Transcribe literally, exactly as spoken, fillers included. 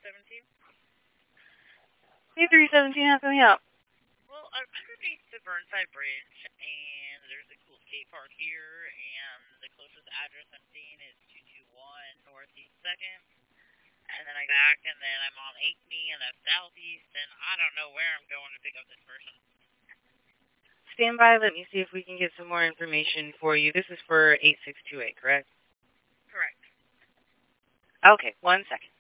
seventeen? Hey, three seventeen, how can we help? Well, I'm underneath the Burnside Bridge, and there's a cool skate park here, and the closest address I'm seeing is two two one Northeast second. And then I back, and then I'm on Ankeny, and that's Southeast, and I don't know where I'm going to pick up this person. Stand by, let me see if we can get some more information for you. This is for eight six two eight, correct? Correct. Okay, one second.